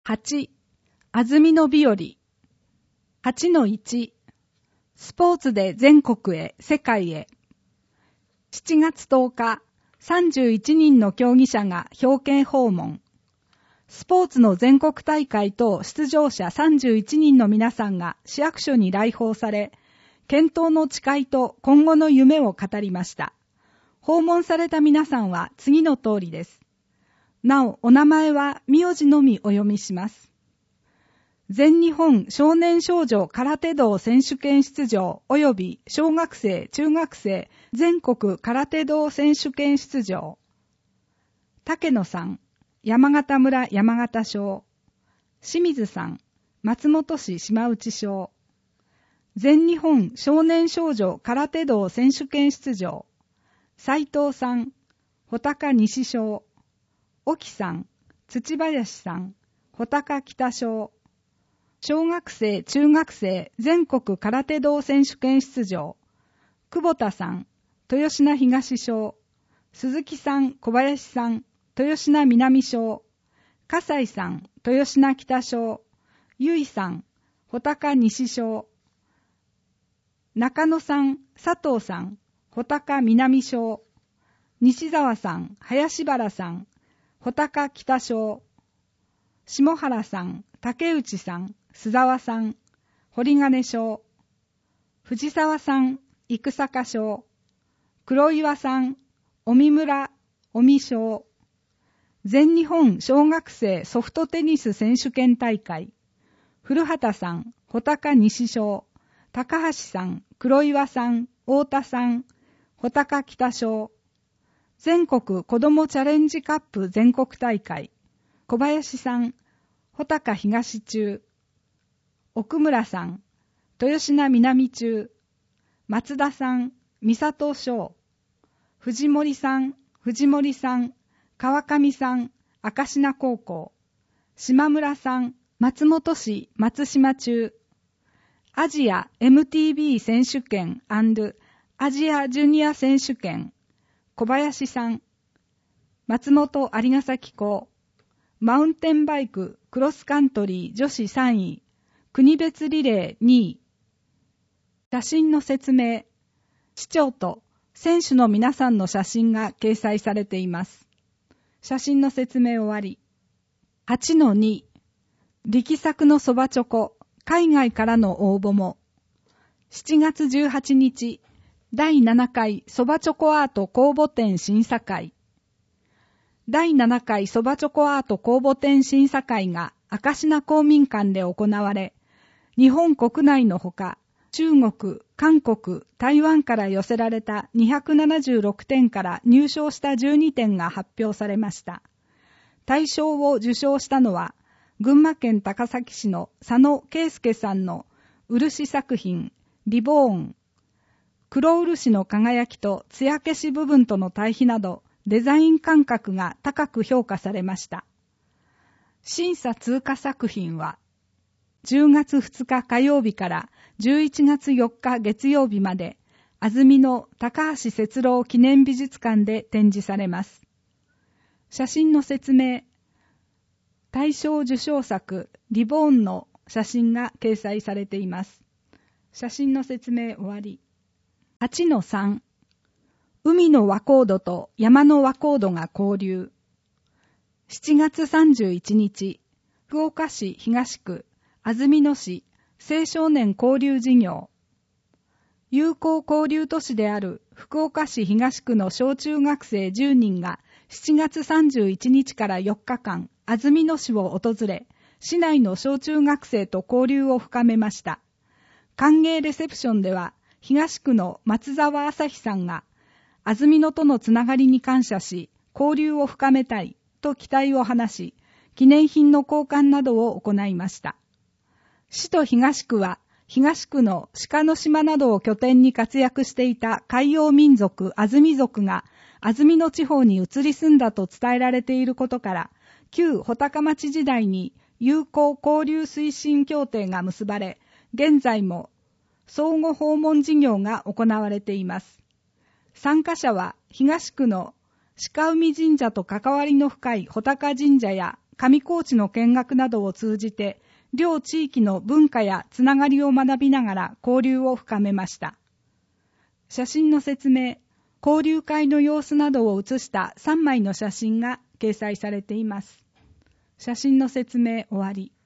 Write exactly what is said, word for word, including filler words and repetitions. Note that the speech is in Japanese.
はち、安曇野日和。はちのいち、スポーツで全国へ、世界へ。しちがつとおか、さんじゅういちにんの競技者が表敬訪問。スポーツの全国大会と出場者さんじゅういちにんの皆さんが市役所に来訪され、健闘の誓いと今後の夢を語りました。訪問された皆さんは次の通りです。なお、お名前は名字のみお読みします。全日本少年少女空手道選手権出場及び小学生中学生全国空手道選手権出場。竹野さん、山形村山形町。清水さん、松本市島内町。全日本少年少女空手道選手権出場。斉藤さん、穂高西町。沖さん、土林さん、穂高北町。小学生中学生全国空手道選手権出場。久保田さん、豊品東町。鈴木さん、小林さん、豊品南町。笠井さん、豊品北町。ゆいさん、穂高西町。中野さん、佐藤さん、穂高南町。西沢さん、林原さん、穂高北町。下原さん、竹内さん、須沢さん、堀金町。藤沢さん、生坂町。黒岩さん、尾身村、尾身町。全日本小学生ソフトテニス選手権大会。古畑さん、穂高西町。高橋さん、黒岩さん、太田さん、穂高北町。全国子どもチャレンジカップ全国大会。小林さん、穂高東中。奥村さん、豊品南中。松田さん、三里小。藤森さん、藤森さん、川上さん、赤品高校。島村さん、松本市松島中。アジア エムティービー 選手権&アジアジュニア選手権。小林さん。松本有ヶ崎校。マウンテンバイククロスカントリー女子さんい。国別リレーにい。写真の説明。市長と選手の皆さんの写真が掲載されています。写真の説明終わり。はちのに、力作のそばチョコ、海外からの応募も。しちがつじゅうはちにち、だいななかいそばチョコアート公募展審査会。だいななかいそばチョコアート公募展審査会が赤品公民館で行われ、日本国内のほか、中国、韓国、台湾から寄せられたにひゃくななじゅうろくてんから入賞したじゅうにてんが発表されました。大賞を受賞したのは、群馬県高崎市の佐野圭介さんの漆作品、リボーン。黒漆の輝きと艶消し部分との対比など、デザイン感覚が高く評価されました。審査通過作品は、じゅうがつふつか火曜日からじゅういちがつよっか月曜日まで、安曇野高橋節郎記念美術館で展示されます。写真の説明。大賞受賞作、リボーンの写真が掲載されています。写真の説明終わり。はちのさん、海の和コードと山の和コードが交流。しちがつさんじゅういちにち、福岡市東区、安曇野市青少年交流事業。友好交流都市である福岡市東区の小中学生じゅうにんがしちがつさんじゅういちにちからよっかかん、安曇野市を訪れ、市内の小中学生と交流を深めました。歓迎レセプションでは、東区の松沢朝日さんが、安曇野とのつながりに感謝し、交流を深めたいと期待を話し、記念品の交換などを行いました。市と東区は、東区の鹿の島などを拠点に活躍していた海洋民族安曇族が安曇野地方に移り住んだと伝えられていることから、旧穂高町時代に友好交流推進協定が結ばれ、現在も相互訪問事業が行われています。参加者は東区の鹿海神社と関わりの深い穂高神社や上高地の見学などを通じて、両地域の文化やつながりを学びながら交流を深めました。写真の説明、交流会の様子などを写したさんまいの写真が掲載されています。写真の説明終わり。